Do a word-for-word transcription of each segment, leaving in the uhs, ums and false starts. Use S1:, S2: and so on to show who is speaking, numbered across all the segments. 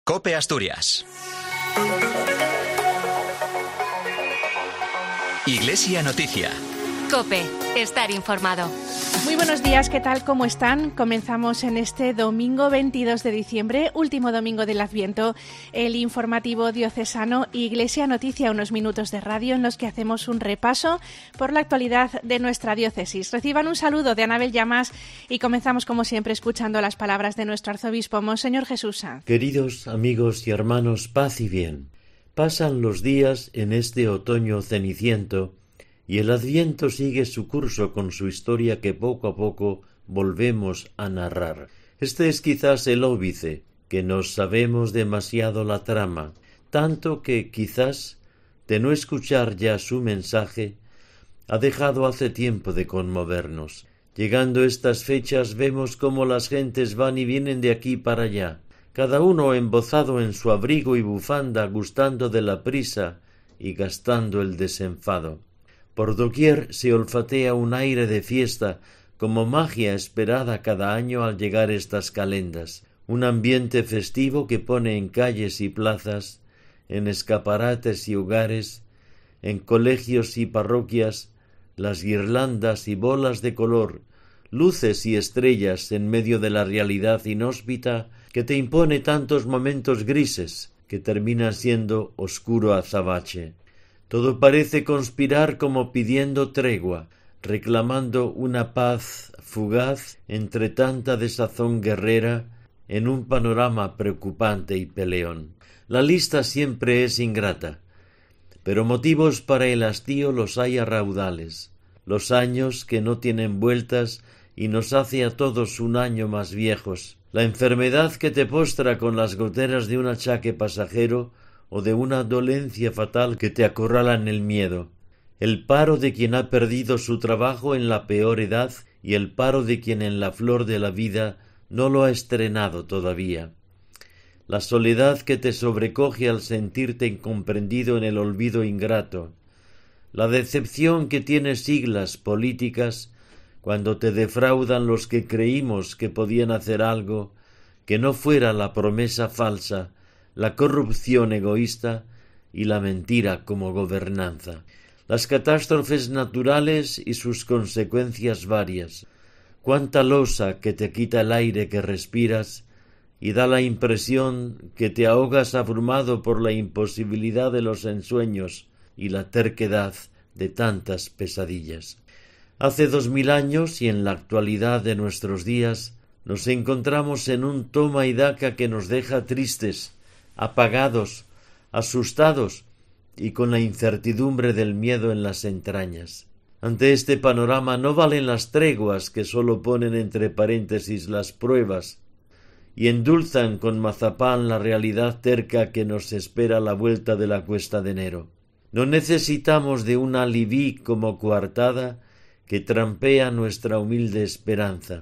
S1: COPE Asturias. Iglesia Noticia.
S2: COPE, estar informado.
S3: Muy buenos días, ¿qué tal? ¿Cómo están? Comenzamos en este domingo veintidós de diciembre, último domingo del Adviento, el informativo diocesano Iglesia Noticia, unos minutos de radio en los que hacemos un repaso por la actualidad de nuestra diócesis. Reciban un saludo de Anabel Llamas y comenzamos como siempre escuchando las palabras de nuestro arzobispo, Monseñor Jesús Sanz.
S4: Queridos amigos y hermanos, paz y bien. Pasan los días en este otoño ceniciento y el Adviento sigue su curso con su historia que poco a poco volvemos a narrar. Este es quizás el óbice, que nos sabemos demasiado la trama, tanto que quizás, de no escuchar ya su mensaje, ha dejado hace tiempo de conmovernos. Llegando estas fechas vemos cómo las gentes van y vienen de aquí para allá, cada uno embozado en su abrigo y bufanda, gustando de la prisa y gastando el desenfado. Por doquier se olfatea un aire de fiesta, como magia esperada cada año al llegar estas calendas. Un ambiente festivo que pone en calles y plazas, en escaparates y hogares, en colegios y parroquias, las guirlandas y bolas de color, luces y estrellas en medio de la realidad inhóspita que te impone tantos momentos grises que termina siendo oscuro azabache. Todo parece conspirar como pidiendo tregua, reclamando una paz fugaz entre tanta desazón guerrera en un panorama preocupante y peleón. La lista siempre es ingrata, pero motivos para el hastío los hay a raudales. Los años que no tienen vueltas y nos hace a todos un año más viejos. La enfermedad que te postra con las goteras de un achaque pasajero o de una dolencia fatal que te acorrala en el miedo, el paro de quien ha perdido su trabajo en la peor edad y el paro de quien en la flor de la vida no lo ha estrenado todavía, la soledad que te sobrecoge al sentirte incomprendido en el olvido ingrato, la decepción que tiene siglas políticas cuando te defraudan los que creímos que podían hacer algo que no fuera la promesa falsa, la corrupción egoísta y la mentira como gobernanza. Las catástrofes naturales y sus consecuencias varias. Cuánta losa que te quita el aire que respiras y da la impresión que te ahogas abrumado por la imposibilidad de los ensueños y la terquedad de tantas pesadillas. Hace dos mil años y en la actualidad de nuestros días nos encontramos en un toma y daca que nos deja tristes, apagados, asustados y con la incertidumbre del miedo en las entrañas. Ante este panorama no valen las treguas que sólo ponen entre paréntesis las pruebas y endulzan con mazapán la realidad terca que nos espera a la vuelta de la cuesta de enero. No necesitamos de un alibí como coartada que trampea nuestra humilde esperanza.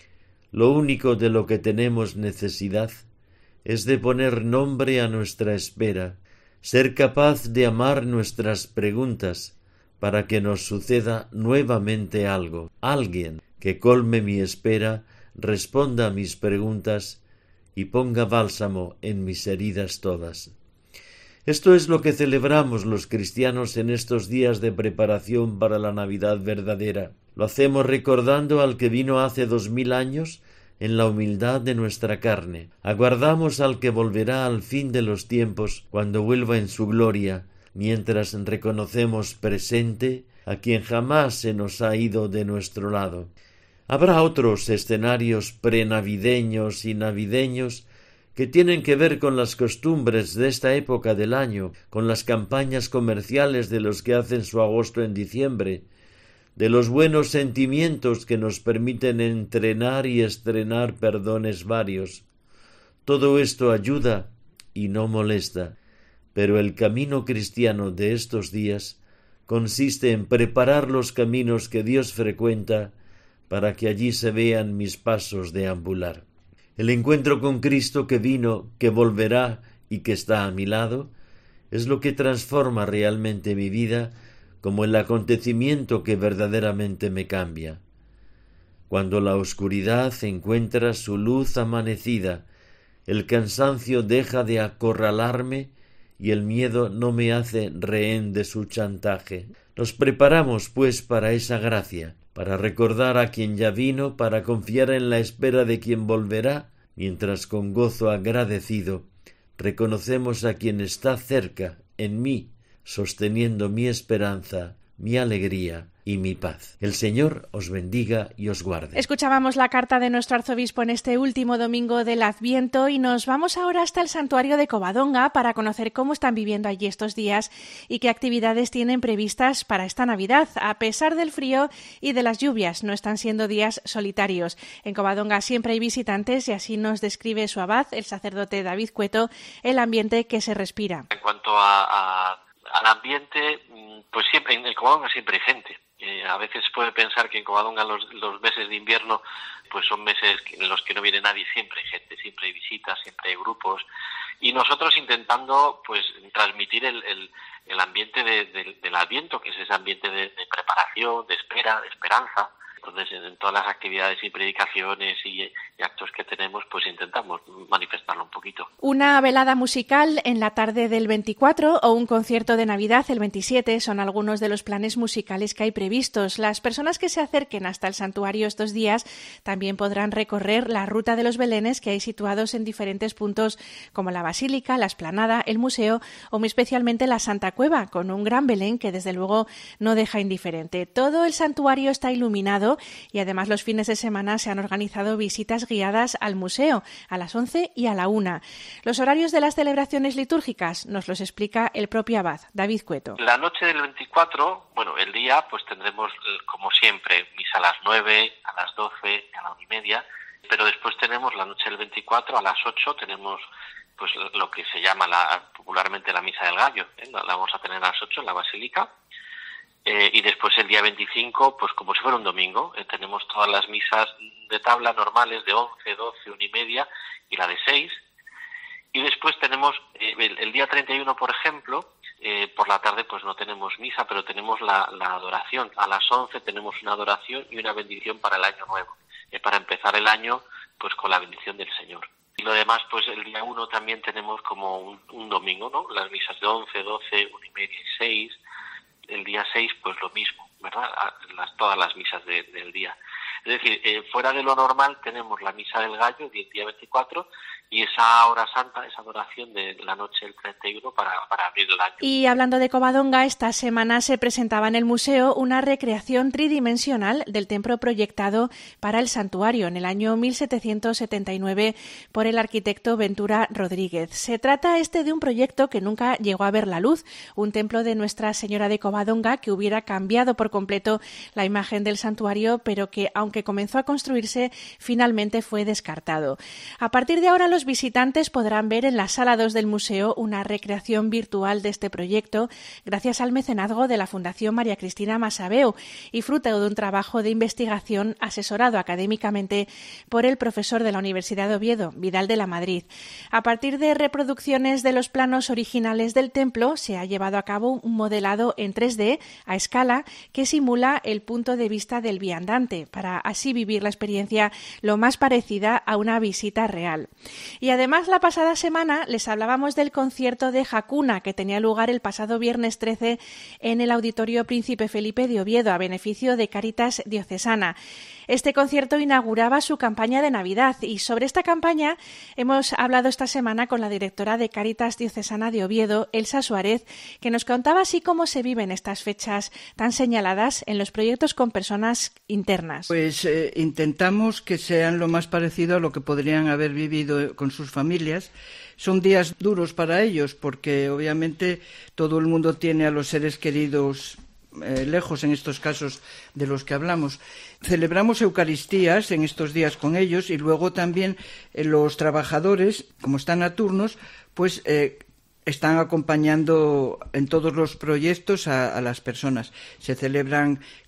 S4: Lo único de lo que tenemos necesidad es de poner nombre a nuestra espera, ser capaz de amar nuestras preguntas para que nos suceda nuevamente algo, alguien que colme mi espera, responda a mis preguntas y ponga bálsamo en mis heridas todas. Esto es lo que celebramos los cristianos en estos días de preparación para la Navidad verdadera. Lo hacemos recordando al que vino hace dos mil años en la humildad de nuestra carne. Aguardamos al que volverá al fin de los tiempos, cuando vuelva en su gloria, mientras reconocemos presente a quien jamás se nos ha ido de nuestro lado. Habrá otros escenarios prenavideños y navideños que tienen que ver con las costumbres de esta época del año, con las campañas comerciales de los que hacen su agosto en diciembre, de los buenos sentimientos que nos permiten entrenar y estrenar perdones varios. Todo esto ayuda y no molesta, pero el camino cristiano de estos días consiste en preparar los caminos que Dios frecuenta para que allí se vean mis pasos deambular. El encuentro con Cristo que vino, que volverá y que está a mi lado, es lo que transforma realmente mi vida como el acontecimiento que verdaderamente me cambia. Cuando la oscuridad encuentra su luz amanecida El cansancio deja de acorralarme y el miedo no me hace rehén de su chantaje. Nos preparamos, pues, para esa gracia, para recordar a quien ya vino, para confiar en la espera de quien volverá, mientras con gozo agradecido reconocemos a quien está cerca, en mí, sosteniendo mi esperanza, mi alegría y mi paz. El Señor os bendiga y os guarde.
S3: Escuchábamos la carta de nuestro arzobispo en este último domingo del Adviento y nos vamos ahora hasta el santuario de Covadonga para conocer cómo están viviendo allí estos días y qué actividades tienen previstas para esta Navidad. A pesar del frío y de las lluvias, no están siendo días solitarios. En Covadonga siempre hay visitantes y así nos describe su abad, el sacerdote David Cueto, el ambiente que se respira.
S5: En cuanto a, a, al ambiente, pues siempre en el Covadonga siempre hay gente. Eh, a veces puede pensar que en Covadonga los, los meses de invierno pues son meses en los que no viene nadie, siempre hay gente, siempre hay visitas, siempre hay grupos, y nosotros intentando pues transmitir el, el, el ambiente de, de, del Adviento, que es ese ambiente de, de preparación, de espera, de esperanza. Entonces, en todas las actividades y predicaciones y, y actos que tenemos, pues intentamos manifestarlo un poquito.
S3: Una velada musical en la tarde del veinticuatro o un concierto de Navidad el veintisiete son algunos de los planes musicales que hay previstos. Las personas que se acerquen hasta el santuario estos días también podrán recorrer la ruta de los belenes que hay situados en diferentes puntos como la Basílica, la Explanada, el Museo o muy especialmente la Santa Cueva, con un gran Belén que desde luego no deja indiferente. Todo el santuario está iluminado y además los fines de semana se han organizado visitas guiadas al museo a las once y a la una. Los horarios de las celebraciones litúrgicas nos los explica el propio abad, David Cueto.
S5: La noche del veinticuatro, bueno, el día pues tendremos como siempre misa a las nueve, a las doce, a la una y media, pero después tenemos la noche del veinticuatro a las ocho tenemos pues lo que se llama la, popularmente la misa del gallo, ¿eh? La vamos a tener a las ocho en la Basílica. Eh, y después el día veinticinco, pues como si fuera un domingo, eh, tenemos todas las misas de tabla normales de once, doce, una y media y la de seis. Y después tenemos eh, el, el día treinta y uno, por ejemplo, eh, por la tarde pues no tenemos misa, pero tenemos la, la adoración. A las once tenemos una adoración y una bendición para el año nuevo, eh, para empezar el año pues con la bendición del Señor. Y lo demás, pues el día uno también tenemos como un, un domingo, ¿no? Las misas de once, doce, una y media y seis. El día seis, pues lo mismo, ¿verdad? Las, todas las misas de, del día. Es decir, eh, fuera de lo normal tenemos la misa del gallo del día veinticuatro y esa hora santa, esa adoración de la noche del treinta y uno para, para abrir el año.
S3: Y hablando de Covadonga, esta semana se presentaba en el museo una recreación tridimensional del templo proyectado para el santuario en el año mil setecientos setenta y nueve por el arquitecto Ventura Rodríguez. Se trata este de un proyecto que nunca llegó a ver la luz, un templo de Nuestra Señora de Covadonga que hubiera cambiado por completo la imagen del santuario, pero que, aunque comenzó a construirse, finalmente fue descartado. A partir de ahora, los visitantes podrán ver en la sala dos del museo una recreación virtual de este proyecto gracias al mecenazgo de la Fundación María Cristina Massaveu y fruto de un trabajo de investigación asesorado académicamente por el profesor de la Universidad de Oviedo, Vidal de la Madrid. A partir de reproducciones de los planos originales del templo, se ha llevado a cabo un modelado en tres D a escala que simula el punto de vista del viandante, para así vivir la experiencia lo más parecida a una visita real. Y además, la pasada semana les hablábamos del concierto de Jacuna que tenía lugar el pasado viernes trece en el Auditorio Príncipe Felipe de Oviedo a beneficio de Cáritas Diocesana. Este concierto inauguraba su campaña de Navidad y sobre esta campaña hemos hablado esta semana con la directora de Cáritas Diocesana de Oviedo, Elsa Suárez, que nos contaba así cómo se viven estas fechas tan señaladas en los proyectos con personas internas.
S6: Pues eh, intentamos que sean lo más parecido a lo que podrían haber vivido con sus familias. Son días duros para ellos porque obviamente todo el mundo tiene a los seres queridos Eh, lejos en estos casos de los que hablamos. Celebramos Eucaristías en estos días con ellos y luego también eh, los trabajadores, como están a turnos, pues eh, están acompañando en todos los proyectos a, a las personas. Se celebran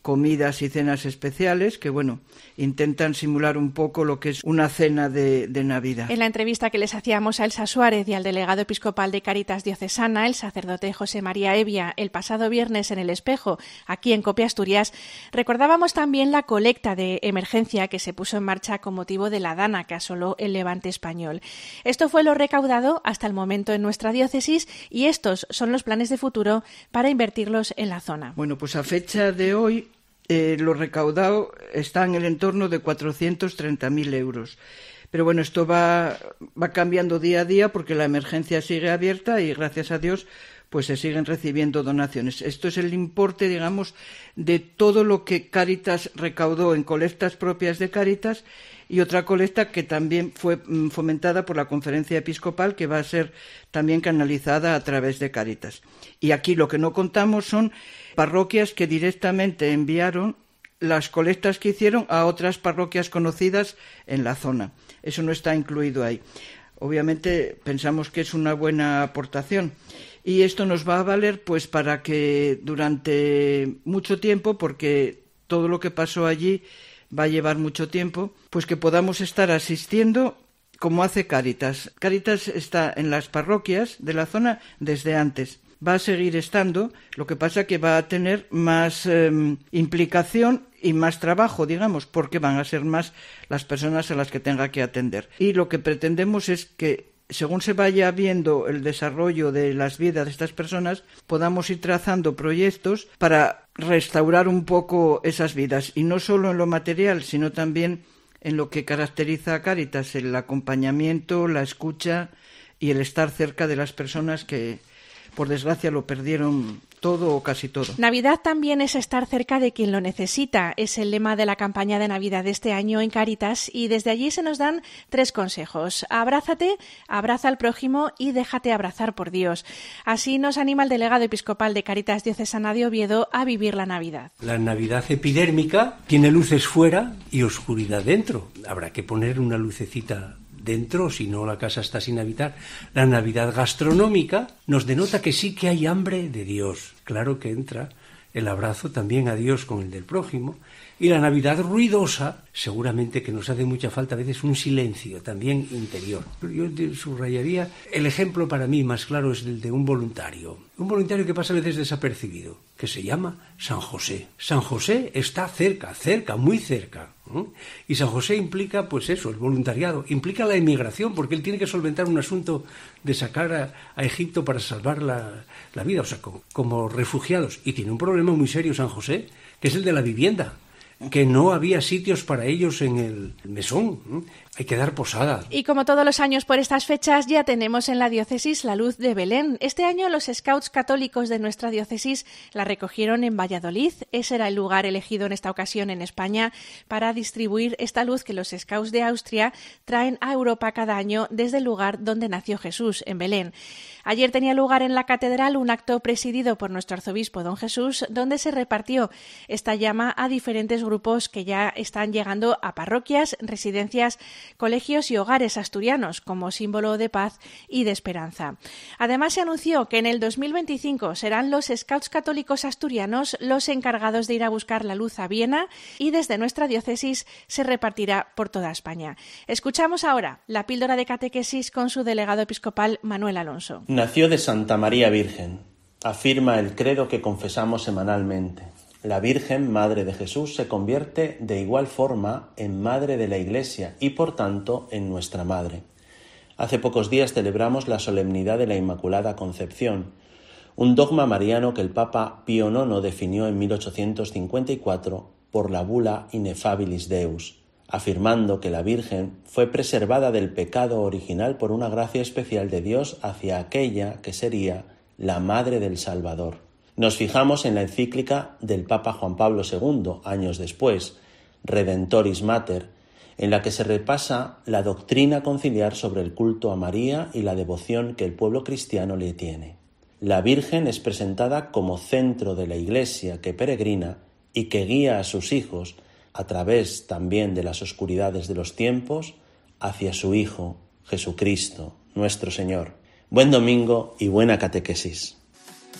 S6: comidas y cenas especiales que, bueno, intentan simular un poco lo que es una cena de, de Navidad.
S3: En la entrevista que les hacíamos a Elsa Suárez y al delegado episcopal de Cáritas Diocesana, el sacerdote José María Evia, el pasado viernes en El Espejo, aquí en COPE Asturias, recordábamos también la colecta de emergencia que se puso en marcha con motivo de la dana que asoló el Levante español. Esto fue lo recaudado hasta el momento en nuestra diócesis y estos son los planes de futuro para invertirlos en la zona.
S6: Bueno, pues a fecha de hoy, Eh, lo recaudado está en el entorno de cuatrocientos treinta mil euros. Pero bueno, esto va, va cambiando día a día porque la emergencia sigue abierta y gracias a Dios pues se siguen recibiendo donaciones. Esto es el importe, digamos, de todo lo que Cáritas recaudó en colectas propias de Cáritas y otra colecta que también fue fomentada por la Conferencia Episcopal, que va a ser también canalizada a través de Cáritas. Y aquí lo que no contamos son parroquias que directamente enviaron las colectas que hicieron a otras parroquias conocidas en la zona. Eso no está incluido ahí. Obviamente pensamos que es una buena aportación y esto nos va a valer pues para que durante mucho tiempo, porque todo lo que pasó allí va a llevar mucho tiempo, pues que podamos estar asistiendo como hace Cáritas. Cáritas está en las parroquias de la zona desde antes. Va a seguir estando, lo que pasa que va a tener más eh, implicación y más trabajo, digamos, porque van a ser más las personas a las que tenga que atender. Y lo que pretendemos es que, según se vaya viendo el desarrollo de las vidas de estas personas, podamos ir trazando proyectos para restaurar un poco esas vidas, y no solo en lo material, sino también en lo que caracteriza a Cáritas, el acompañamiento, la escucha y el estar cerca de las personas que, por desgracia, lo perdieron todo o casi todo.
S3: Navidad también es estar cerca de quien lo necesita. Es el lema de la campaña de Navidad de este año en Cáritas y desde allí se nos dan tres consejos. Abrázate, abraza al prójimo y déjate abrazar por Dios. Así nos anima el delegado episcopal de Cáritas Diocesana de Oviedo a vivir la Navidad.
S7: La Navidad epidérmica tiene luces fuera y oscuridad dentro. Habrá que poner una lucecita dentro, si no la casa está sin habitar. La Navidad gastronómica nos denota que sí que hay hambre de Dios. Claro que entra el abrazo también a Dios con el del prójimo. Y la Navidad ruidosa, seguramente que nos hace mucha falta a veces un silencio también interior. Yo subrayaría, el ejemplo para mí más claro es el de un voluntario. Un voluntario que pasa a veces desapercibido, que se llama San José. San José está cerca, cerca, muy cerca. ¿eh? Y San José implica, pues eso, el voluntariado, implica la emigración, porque él tiene que solventar un asunto de sacar a, a Egipto para salvar la, la vida, o sea, como, como refugiados. Y tiene un problema muy serio San José, que es el de la vivienda, que no había sitios para ellos en el mesón. ¿eh? Hay que dar posada.
S3: Y como todos los años por estas fechas ya tenemos en la diócesis la luz de Belén. Este año los scouts católicos de nuestra diócesis la recogieron en Valladolid. Ese era el lugar elegido en esta ocasión en España para distribuir esta luz que los scouts de Austria traen a Europa cada año desde el lugar donde nació Jesús, en Belén. Ayer tenía lugar en la catedral un acto presidido por nuestro arzobispo don Jesús, donde se repartió esta llama a diferentes grupos que ya están llegando a parroquias, residencias, colegios y hogares asturianos como símbolo de paz y de esperanza. Además, se anunció que en el dos mil veinticinco serán los scouts católicos asturianos los encargados de ir a buscar la luz a Viena y desde nuestra diócesis se repartirá por toda España. Escuchamos ahora la píldora de catequesis con su delegado episcopal Manuel Alonso.
S8: Nació de Santa María Virgen, afirma el credo que confesamos semanalmente. La Virgen, Madre de Jesús, se convierte de igual forma en Madre de la Iglesia y, por tanto, en nuestra Madre. Hace pocos días celebramos la solemnidad de la Inmaculada Concepción, un dogma mariano que el Papa Pío nono definió en mil ochocientos cincuenta y cuatro por la bula Ineffabilis Deus, afirmando que la Virgen fue preservada del pecado original por una gracia especial de Dios hacia aquella que sería la Madre del Salvador. Nos fijamos en la encíclica del Papa Juan Pablo segundo, años después, Redentoris Mater, en la que se repasa la doctrina conciliar sobre el culto a María y la devoción que el pueblo cristiano le tiene. La Virgen es presentada como centro de la Iglesia que peregrina y que guía a sus hijos, a través también de las oscuridades de los tiempos, hacia su Hijo, Jesucristo, nuestro Señor. Buen domingo y buena catequesis.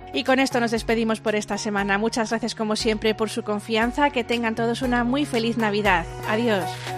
S3: Y con esto nos despedimos por esta semana. Muchas gracias como siempre por su confianza. Que tengan todos una muy feliz Navidad. Adiós.